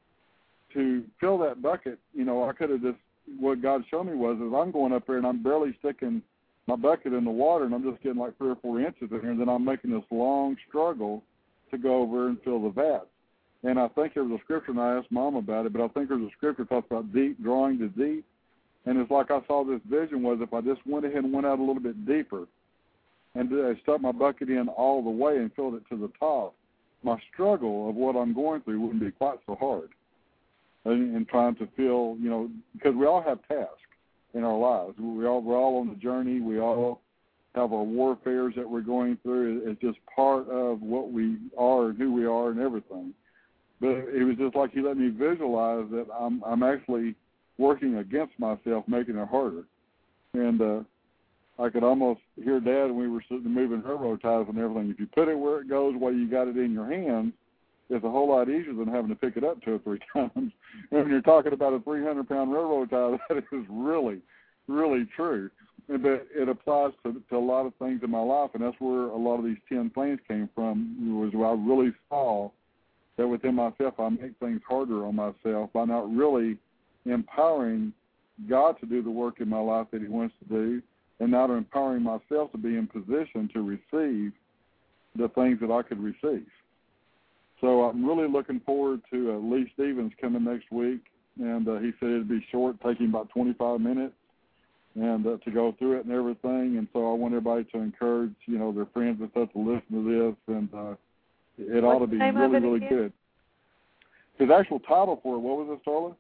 S1: to fill that bucket, I could have just, what God showed me was, is I'm going up there and I'm barely sticking my bucket in the water and I'm just getting like 3 or 4 inches in here, and then I'm making this long struggle to go over and fill the vat. And I think there was a scripture, and I asked Mom about it, but I think there's a scripture that talks about deep, drawing to deep. And it's like I saw this vision was if I just went ahead and went out a little bit deeper, and I stuck my bucket in all the way and filled it to the top, my struggle of what I'm going through wouldn't be quite so hard. And trying to feel, because we all have tasks in our lives. We're all on the journey. We all have our warfares that we're going through. It's just part of what we are and who we are and everything. But it was just like he let me visualize that I'm actually working against myself, making it harder. And I could almost hear Dad when we were sitting moving railroad ties and everything. If you put it where it goes while you got it in your hands, it's a whole lot easier than having to pick it up 2 or 3 times. And when you're talking about a 300-pound railroad tie, that is really, really true. But it applies to a lot of things in my life, and that's where a lot of these 10 things came from, was where I really saw that within myself I make things harder on myself by not really empowering God to do the work in my life that he wants to do, and not empowering myself to be in position to receive the things that I could receive. So I'm really looking forward to Lee Stevens coming next week, and he said it'd be short, taking about 25 minutes, and to go through it and everything. And so I want everybody to encourage, their friends and stuff to listen to this, and it ought to be really, really good. His actual title for it, what was it, Starla?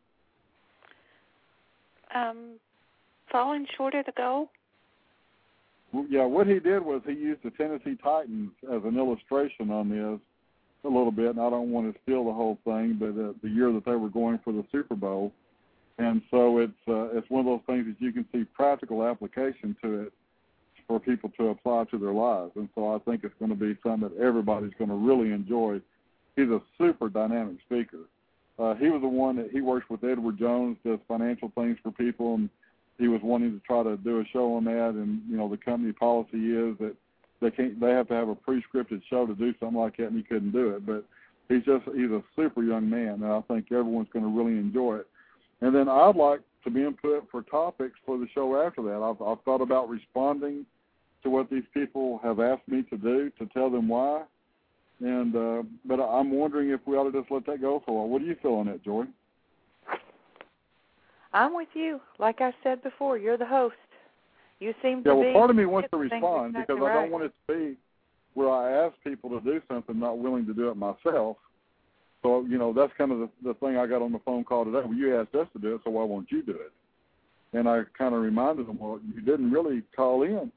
S5: Falling Short of the Goal?
S1: Yeah, what he did was he used the Tennessee Titans as an illustration on this a little bit, and I don't want to steal the whole thing, but the year that they were going for the Super Bowl. And so it's one of those things that you can see practical application to it for people to apply to their lives. And so I think it's going to be something that everybody's going to really enjoy. He's a super dynamic speaker. He was the one that he works with Edward Jones, does financial things for people, and he was wanting to try to do a show on that. And the company policy is that they have to have a pre-scripted show to do something like that, and he couldn't do it. But he's a super young man, and I think everyone's going to really enjoy it. And then I'd like to be input for topics for the show after that. I've thought about responding to what these people have asked me to do, to tell them why. And but I'm wondering if we ought to just let that go for a while. What do you feel on that, Joy?
S3: I'm with you. Like I said before, you're the host. You seem to be.
S1: Yeah, well, part of me wants to respond
S3: exactly
S1: because
S3: right.
S1: I don't want it to be where I ask people to do something, not willing to do it myself. So, that's kind of the thing I got on the phone call today. Well, you asked us to do it, so why won't you do it? And I kind of reminded them, well, you didn't really call in.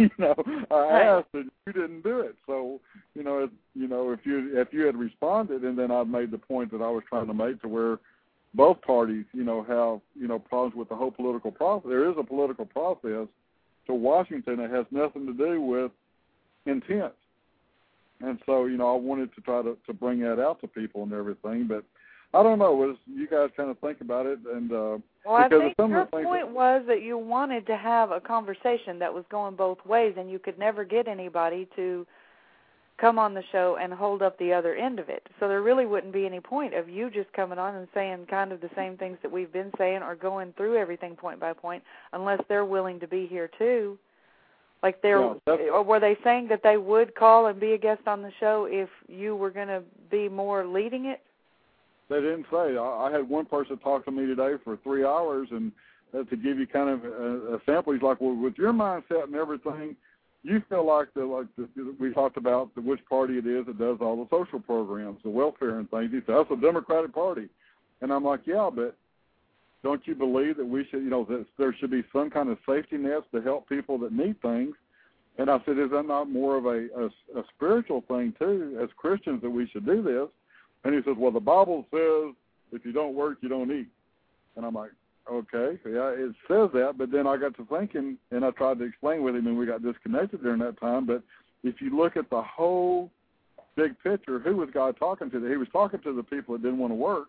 S1: I asked and you didn't do it. So, if you had responded, and then I made the point that I was trying to make to where both parties, have, problems with the whole political process. There is a political process to Washington that has nothing to do with intent. And so, I wanted to try to bring that out to people and everything. But I don't know. You guys kind of think about it. And
S3: well, I think your point was that you wanted to have a conversation that was going both ways, and you could never get anybody to come on the show and hold up the other end of it. So there really wouldn't be any point of you just coming on and saying kind of the same things that we've been saying or going through everything point by point unless they're willing to be here too. Like or were they saying that they would call and be a guest on the show if you were going to be more leading it?
S1: They didn't say. I had one person talk to me today for 3 hours, and to give you kind of a sample, he's like, well, with your mindset and everything, you feel like we talked about which party it is that does all the social programs, the welfare and things. He said, that's the Democratic Party. And I'm like, yeah, but don't you believe that we should, that there should be some kind of safety nets to help people that need things? And I said, is that not more of a spiritual thing, too, as Christians, that we should do this? And he says, well, the Bible says if you don't work, you don't eat. And I'm like, okay, yeah, it says that. But then I got to thinking, and I tried to explain with him, and we got disconnected during that time. But if you look at the whole big picture, who was God talking to? He was talking to the people that didn't want to work.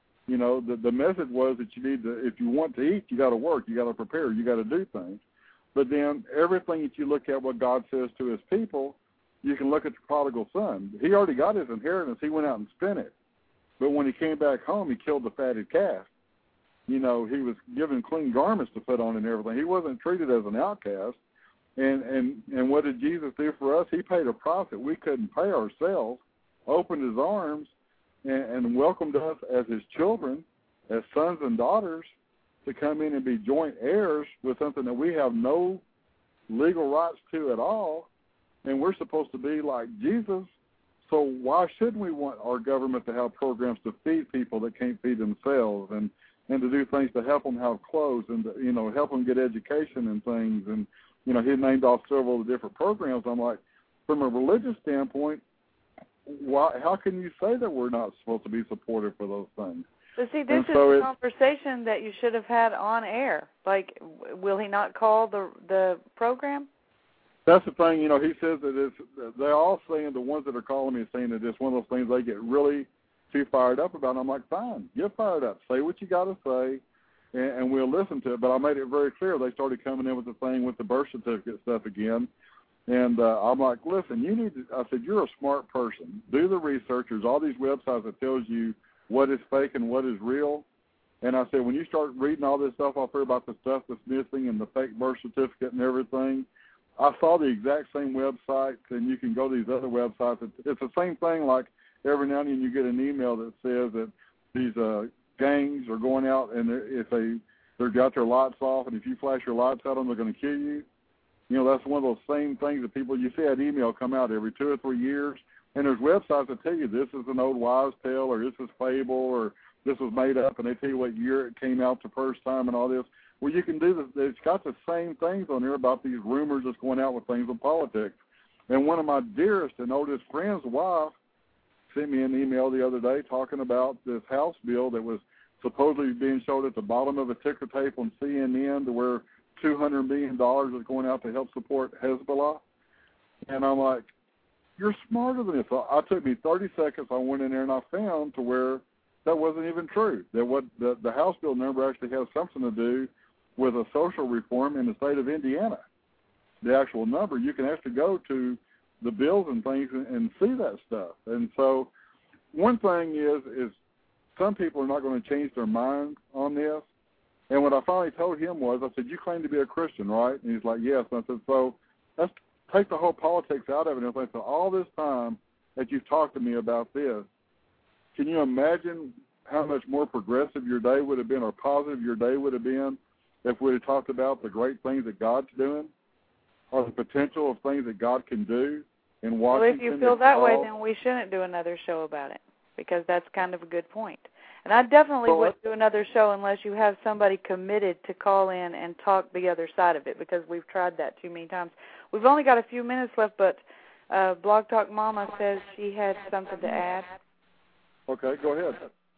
S1: The message was that you need to, if you want to eat, you got to work, you got to prepare, you got to do things. But then everything that you look at what God says to his people, you can look at the prodigal son. He already got his inheritance. He went out and spent it. But when he came back home, he killed the fatted calf. He was given clean garments to put on and everything. He wasn't treated as an outcast. And what did Jesus do for us? He paid a price that we couldn't pay ourselves, opened his arms, and welcomed us as his children, as sons and daughters, to come in and be joint heirs with something that we have no legal rights to at all, and we're supposed to be like Jesus. So why shouldn't we want our government to have programs to feed people that can't feed themselves, and to do things to help them have clothes, and to, help them get education and things? And he named off several of the different programs. I'm like, from a religious standpoint, how can you say that we're not supposed to be supportive for those things?
S3: But see, this is a conversation that you should have had on air. Like, will he not call the program?
S1: That's the thing. He says that they're all saying, the ones that are calling me, saying that it's one of those things they get really too fired up about. And I'm like, fine, get fired up. Say what you got to say, and we'll listen to it. But I made it very clear. They started coming in with the thing with the birth certificate stuff again. And I'm like, listen, I said, you're a smart person. Do the research. There's all these websites that tells you what is fake and what is real. And I said, when you start reading all this stuff off there about the stuff that's missing and the fake birth certificate and everything, I saw the exact same website, and you can go to these other websites. It's the same thing. Like every now and then you get an email that says that these gangs are going out, and if they've got their lights off, and if you flash your lights out on them, they're going to kill you. You know, that's one of those same things that people, you see that email come out every 2 or 3 years, and there's websites that tell you this is an old wives' tale, or this is fable, or this was made up, and they tell you what year it came out the first time and all this. Well, you can do this. It's got the same things on there about these rumors that's going out with things in politics. And one of my dearest and oldest friends' wife sent me an email the other day talking about this House bill that was supposedly being showed at the bottom of a ticker tape on CNN, to where $200 million is going out to help support Hezbollah. And I'm like, you're smarter than this. So it took me 30 seconds. I went in there and I found to where that wasn't even true. That what the House bill number actually has something to do with a social reform in the state of Indiana. The actual number, you can actually go to the bills and things and see that stuff. And so one thing is some people are not going to change their mind on this. And what I finally told him was, I said, you claim to be a Christian, right? And he's like, yes. And I said, so let's take the whole politics out of it. And I said, so all this time that you've talked to me about this, can you imagine how much more progressive your day would have been, or positive your day would have been, if we had talked about the great things that God's doing, or the potential of things that God can do in Washington?
S3: Well, if you feel that way, then we shouldn't do another show about it, because that's kind of a good point. And I definitely wouldn't do another show unless you have somebody committed to call in and talk the other side of it, because we've tried that too many times. We've only got a few minutes left, but Blog Talk Mama says she had something to add.
S1: Okay, go ahead.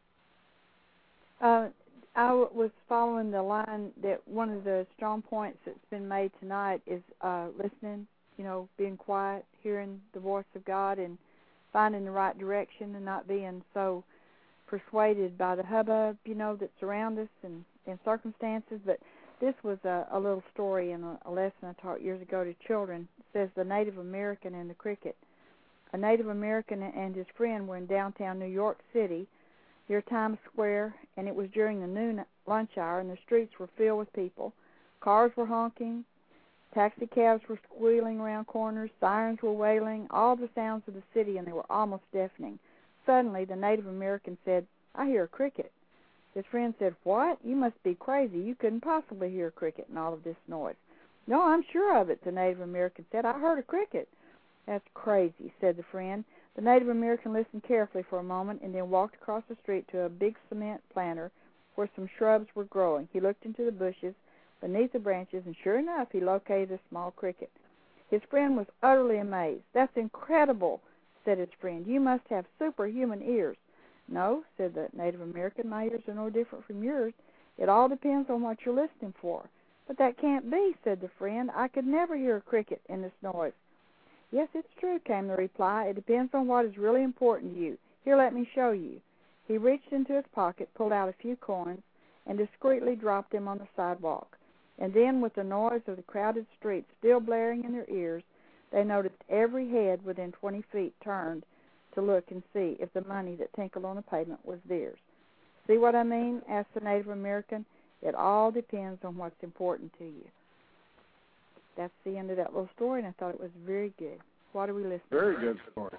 S4: I was following the line that one of the strong points that's been made tonight is listening, being quiet, hearing the voice of God, and finding the right direction, and not being so persuaded by the hubbub, that surrounds us and circumstances. But this was a little story in a lesson I taught years ago to children. It says the Native American and the cricket. A Native American and his friend were in downtown New York City, near Times Square, and it was during the noon lunch hour, and the streets were filled with people. Cars were honking, taxi cabs were squealing around corners, sirens were wailing, all the sounds of the city, and they were almost deafening. Suddenly, the Native American said, "I hear a cricket." His friend said, "What? You must be crazy. You couldn't possibly hear a cricket in all of this noise." "No, I'm sure of it," the Native American said. "I heard a cricket." "That's crazy," said the friend. The Native American listened carefully for a moment and then walked across the street to a big cement planter where some shrubs were growing. He looked into the bushes beneath the branches, and sure enough, he located a small cricket. His friend was utterly amazed. "That's incredible," said his friend. "You must have superhuman ears." "No," said the Native American, "my ears are no different from yours. It all depends on what you're listening for." "But that can't be," said the friend. "I could never hear a cricket in this noise." "Yes, it's true," came the reply. "It depends on what is really important to you. Here, let me show you." He reached into his pocket, pulled out a few coins, and discreetly dropped them on the sidewalk. And then, with the noise of the crowded street still blaring in their ears, they noticed every head within 20 feet turned to look and see if the money that tinkled on the pavement was theirs. "See what I mean?" asked the Native American. "It all depends on what's important to you." That's the end of that little story, and I thought it was very good. What are we listening to?
S1: Very good story.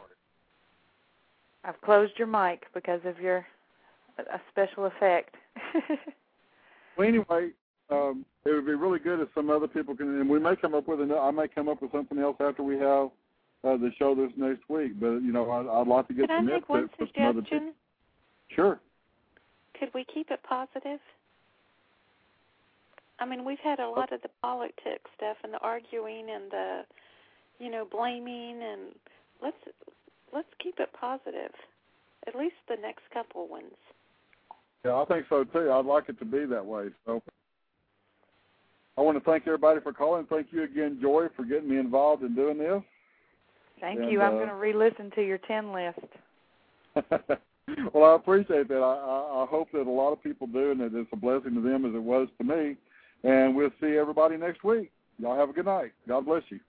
S3: I've closed your mic because of your a special effect.
S1: Well, anyway, it would be really good if some other people can, and we may come up with I may come up with something else after we have the show this next week. But I'd like to get
S5: some input from other people. Can I make one suggestion?
S1: Sure.
S5: Could we keep it positive? I mean, we've had a lot of the politics stuff and the arguing and the, blaming, and let's keep it positive. At least the next couple ones.
S1: Yeah, I think so too. I'd like it to be that way. So I want to thank everybody for calling. Thank you again, Joy, for getting me involved in doing this.
S3: Thank you. I'm going to re-listen to your 10 list.
S1: Well, I appreciate that. I hope that a lot of people do, and that it's a blessing to them as it was to me. And we'll see everybody next week. Y'all have a good night. God bless you.